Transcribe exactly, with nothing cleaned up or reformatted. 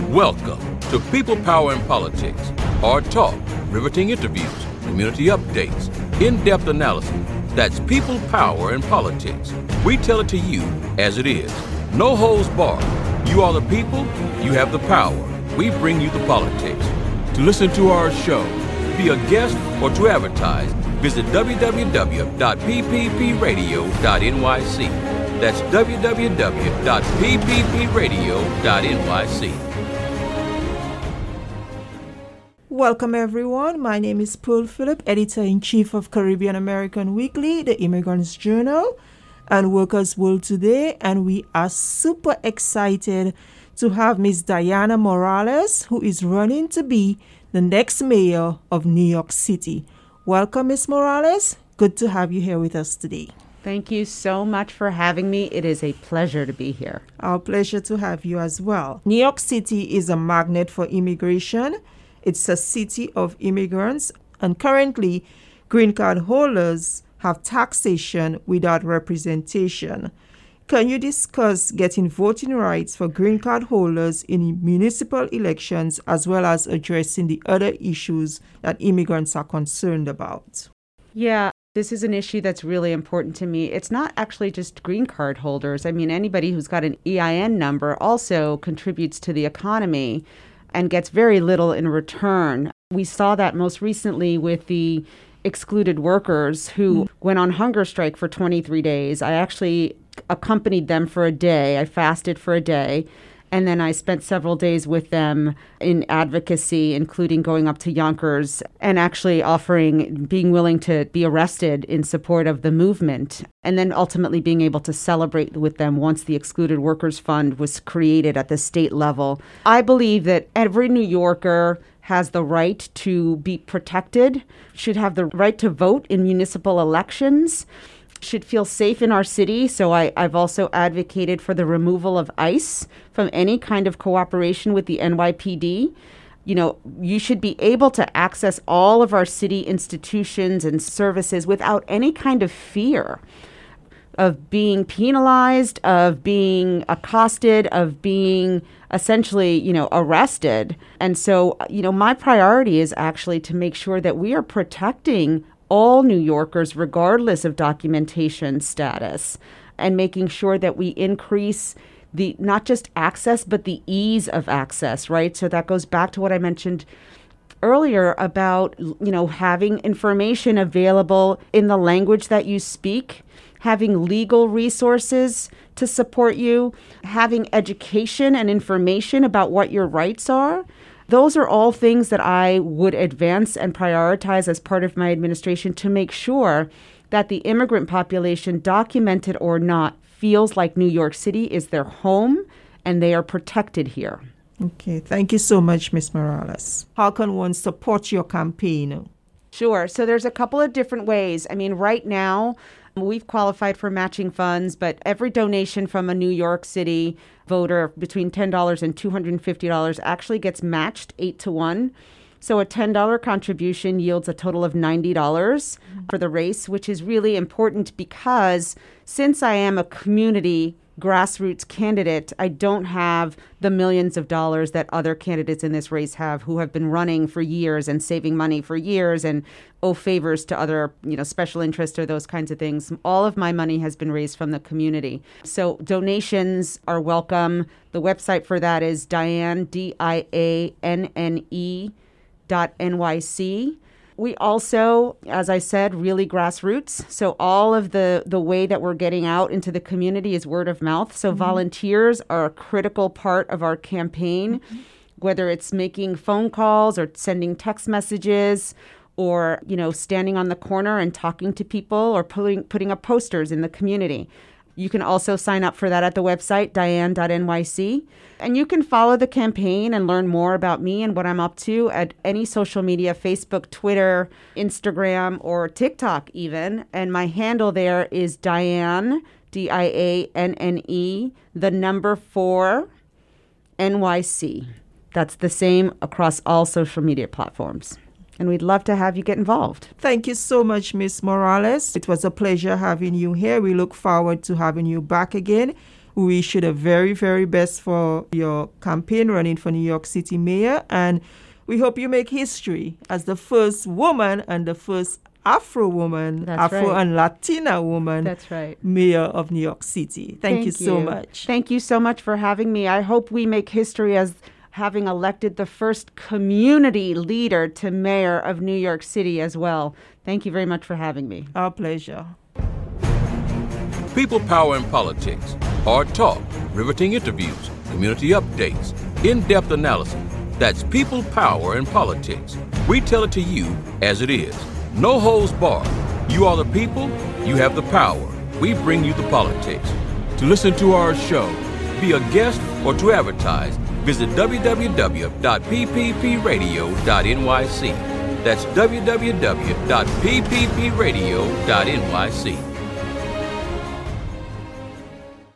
Welcome to People, Power, and Politics. Hard talk, riveting interviews, community updates, in-depth analysis. That's People, Power, and Politics. We tell it to you as it is. No holds barred. You are the people, you have the power. We bring you the politics. To listen to our show, be a guest, or to advertise, visit w w w dot p p p radio dot n y c. That's w w w dot p p p radio dot n y c. Welcome, everyone. My name is Paul Phillip, Editor-in-Chief of Caribbean American Weekly, the Immigrants Journal, and Workers' World Today, and we are super excited to have Miz Diana Morales, who is running to be the next mayor of New York City. Welcome, Miz Morales. Good to have you here with us today. Thank you so much for having me. It is a pleasure to be here. Our pleasure to have you as well. New York City is a magnet for immigration. It's a city of immigrants, and currently, green card holders have taxation without representation. Can you discuss getting voting rights for green card holders in municipal elections, as well as addressing the other issues that immigrants are concerned about? Yeah, this is an issue that's really important to me. It's not actually just green card holders. I mean, anybody who's got an E I N number also contributes to the economy and gets very little in return. We saw that most recently with the excluded workers who mm. went on hunger strike for twenty-three days. I actually accompanied them for a day. I fasted for a day. And then I spent several days with them in advocacy, including going up to Yonkers and actually offering, being willing to be arrested in support of the movement, and then ultimately being able to celebrate with them once the Excluded Workers Fund was created at the state level. I believe that every New Yorker has the right to be protected, should have the right to vote in municipal elections, should feel safe in our city. So I, I've also advocated for the removal of ICE from any kind of cooperation with the N Y P D. You know, you should be able to access all of our city institutions and services without any kind of fear of being penalized, of being accosted, of being essentially, you know, arrested. And so, you know, my priority is actually to make sure that we are protecting all New Yorkers, regardless of documentation status, and making sure that we increase the not just access, but the ease of access, right? So that goes back to what I mentioned earlier about, you know, having information available in the language that you speak, having legal resources to support you, having education and information about what your rights are. Those are all things that I would advance and prioritize as part of my administration to make sure that the immigrant population, documented or not, feels like New York City is their home and they are protected here. Okay, thank you so much, Miz Morales. How can one support your campaign? Sure. So there's a couple of different ways. I mean, right now, we've qualified for matching funds, but every donation from a New York City voter between ten dollars and two hundred fifty dollars actually gets matched eight to one. So a ten dollars contribution yields a total of ninety dollars mm-hmm. for the race, which is really important because since I am a community grassroots candidate, I don't have the millions of dollars that other candidates in this race have who have been running for years and saving money for years and owe favors to other, you know, special interests or those kinds of things. All of my money has been raised from the community. So donations are welcome. The website for that is Diane, D I A N N E dot N Y C. We also, as I said, really grassroots. So all of the, the way that we're getting out into the community is word of mouth. So mm-hmm. volunteers are a critical part of our campaign, mm-hmm. whether it's making phone calls or sending text messages or, you know, standing on the corner and talking to people or putting, putting up posters in the community. You can also sign up for that at the website, diane dot N Y C. And you can follow the campaign and learn more about me and what I'm up to at any social media, Facebook, Twitter, Instagram, or TikTok even. And my handle there is Diane, D I A N N E, the number four, N Y C. That's the same across all social media platforms. And we'd love to have you get involved. Thank you so much, Miz Morales. It was a pleasure having you here. We look forward to having you back again We wish you the very, very best for your campaign running for New York City mayor, and we hope you make history as the first woman and the first Afro woman, That's Afro right. and Latina woman, That's right. mayor of New York City. Thank, you so much. Thank you so much for having me. I hope we make history as having elected the first community leader to mayor of New York City as well. Thank you very much for having me. Our pleasure. People, Power, and Politics. Hard talk, riveting interviews, community updates, in-depth analysis. That's People, Power, and Politics. We tell it to you as it is. No holds barred. You are the people, you have the power. We bring you the politics. To listen to our show, be a guest, or to advertise, visit w w w dot p p p radio dot n y c. That's w w w dot p p p radio dot n y c.